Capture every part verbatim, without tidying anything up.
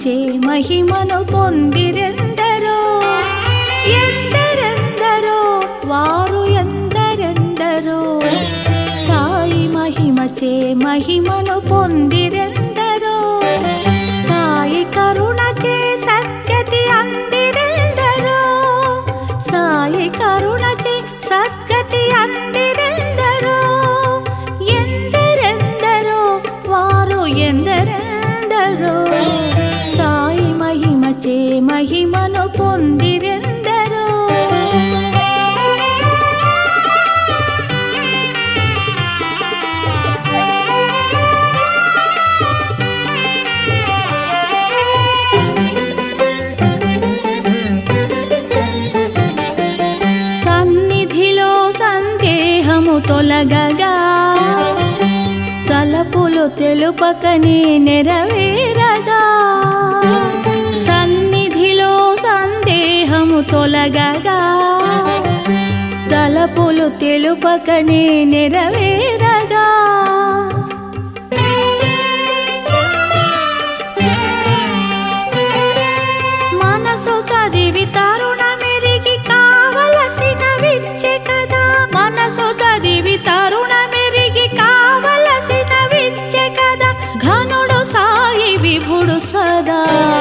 మహిమచే మహిమను పొందిరెందరో ఎందరెందరో వారు ఎందరెందరో సాయి మహిమచే మహిమను పొందిరెందరో సాయి కరుణచే సద్గతి అందిరెందరో సాయి కరుణచే సద్గతి అందిరెందరో ఎందరెందరో వారు ఎందరెందరో సాయి మహిమచే మహిమను పొందిరెందరో సన్నిధిలో సందేహము తొలగగా తలపులు తెలుపకనే నెరవేరగా సన్నిధిలో సందేహము తొలగగా తలపులు తెలుపకనే నెరవేరగా మనసు చదివి తరుణమెరిగి కావలసిన విచ్చే కదా మనసు చదివి తరుణమెరిగి కావలసిన విచ్చే కదా ఘనుడు సాయి విభుడు సదా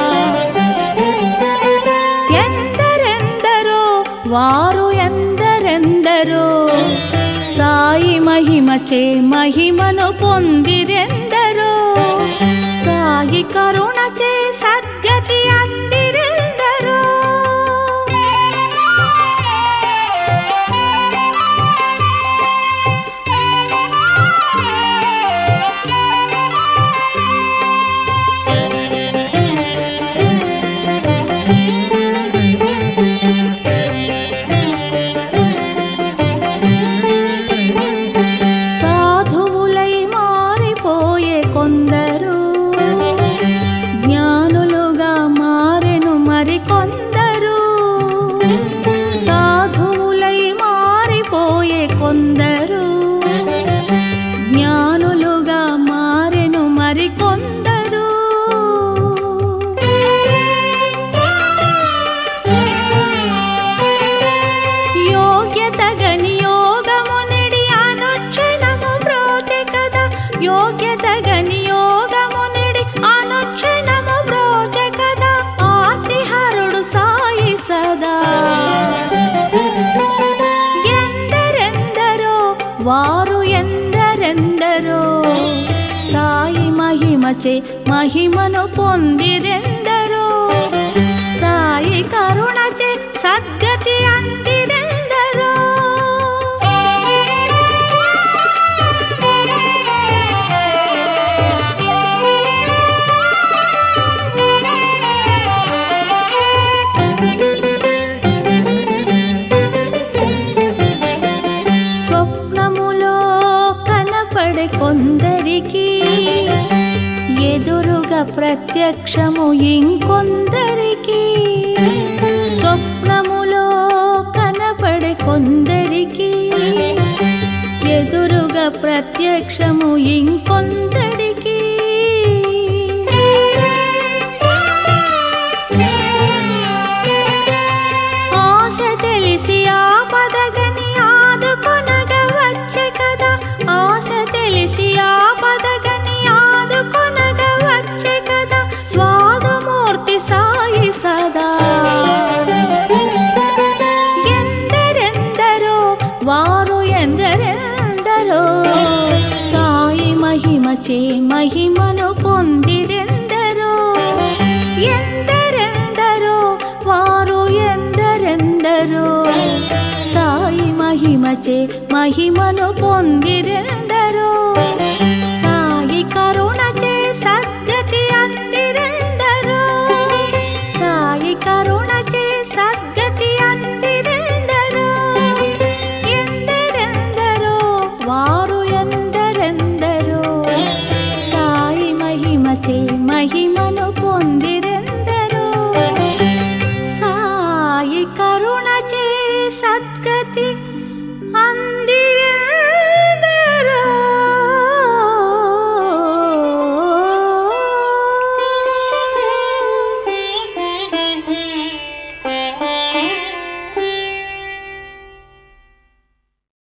ఎందరెందరో వారు ఎందరెందరో సాయి మహిమచే మహిమను పొందిరెందరో సాయి కరుణచే సద్గతి అందిరెందరో సాధువులై మారిపోయే కొందరు జ్ఞానులుగా మారెను మరికొందరు సాధువులై మారిపోయే కొందరు జ్ఞానులుగా మారెను మరికొందరు యోగ్యతగని యోగమునిడి అనుక్షణము బ్రోచె కదా యోగ్యతగని యోగమునిడి అనుక్షణము బ్రోచె కదా ఆర్తిహరుడు సాయి సదా ఎందరెందరో వారు ఎందరెందరో సాయి మహిమచే మహిమను పొందిరెందరో సాయి కరుణచే సద్గతి అందిరెందరో స్వప్నములో కనపడే కొందరికి ఎదురుగా ప్రత్యక్షము ఇంకొందరికి స్వప్నములో కనపడే కొందరికి ఎదురుగా ప్రత్యక్షము ఇంకొందరికి ఆశ తెలిసి ఆపదగని ఆదుకొనగా వచ్చే కదా ఆశ తెలిసి ఆపదగని ఆదుకొనగా వచ్చే కదా స్వాదమూర్తి సాయి సదా ఎందరెందరో వారు ఎందరెందరో సాయి మహిమచే మహిమను పొందిరెందరో ఎందరెందరో వారు ఎందరెందరో సాయి మహిమచే మహిమను పొందిరెందరో